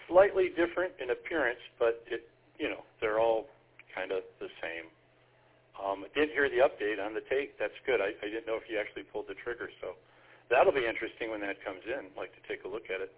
slightly different in appearance, but they're all kind of the same. I did hear the update on the take. That's good. I didn't know if you actually pulled the trigger, so that'll be interesting when that comes in. I'd like to take a look at it.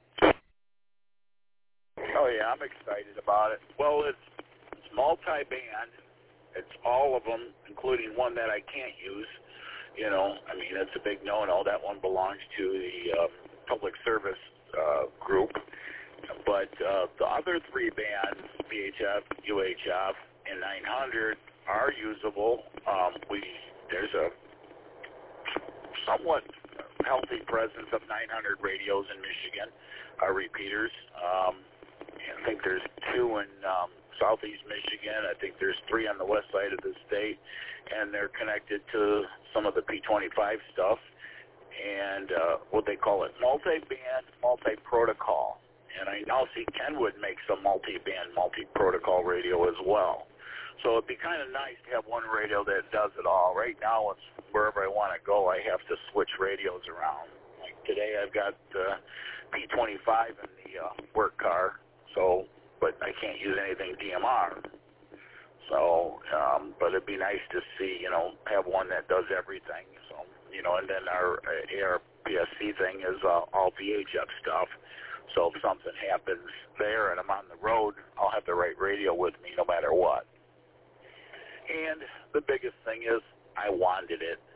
Oh, yeah, I'm excited about it. Well, it's multi-band. It's all of them, including one that I can't use. It's a big no-no. That one belongs to the public service group. But the other three bands, VHF, UHF, and 900, are usable. There's a somewhat healthy presence of 900 radios in Michigan, repeaters. I think there's 2 in southeast Michigan. I think there's 3 on the west side of the state, and they're connected to some of the P25 stuff and what they call it, multi-band, multi-protocol. And I now see Kenwood makes a multi-band, multi-protocol radio as well. So it'd be kind of nice to have one radio that does it all. Right now, it's wherever I want to go, I have to switch radios around. Like today, I've got the P25 in the work car, but I can't use anything DMR. So, but it'd be nice to see, have one that does everything. So, and then our ARPSC thing is all VHF stuff. So if something happens there and I'm on the road, I'll have the right radio with me no matter what. And the biggest thing is I wanted it.